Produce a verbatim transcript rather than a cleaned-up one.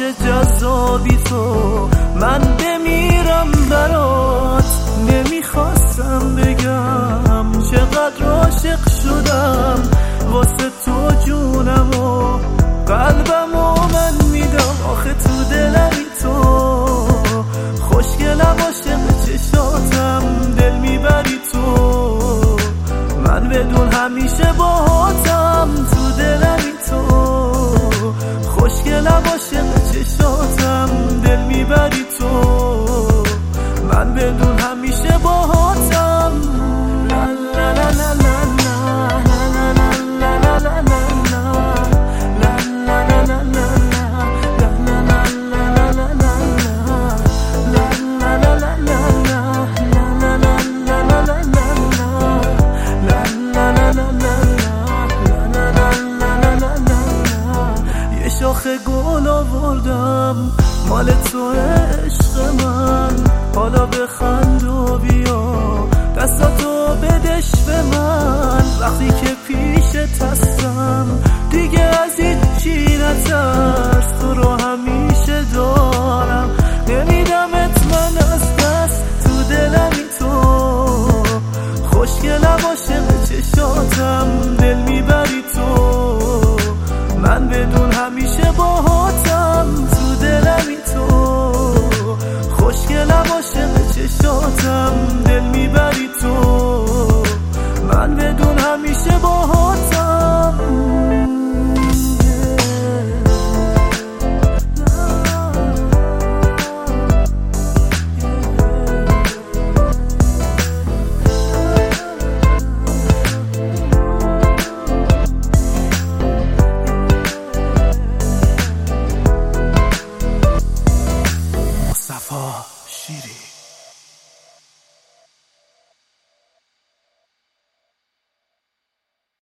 همیشه جذابی تو، من بمیرم برات. نمیخواستم بگم چقدر عاشق شدم، واسه تو جونمو قلبمو من میدم. آخه تو دلمی تو خوشگلم، عاشق چشاتم دل میبری تو، من بدون همیشه باهاتم. تو دلمی تو خوشگلم، عاشق چشاتم دل میبری تو، من بدون همیشه باهاتم. لا لا لا لا شاخه گل آوردم مال تو عشق من، حالا بخند و بیا دستاتو بدش به من. وقتی که پیشت هستم دیگه از هیچی نترس، تو رو همیشه دارم نمیدمت من از دست. تو دلمی تو خوشگلم، عاشق چشاتم دل میبری تو، من بدون همیشه باهاتم. تو دلمی تو خوشگلم، عاشق چشاتم دل میبری تو، من بدون همیشه باهاتم. مصطفی شیری.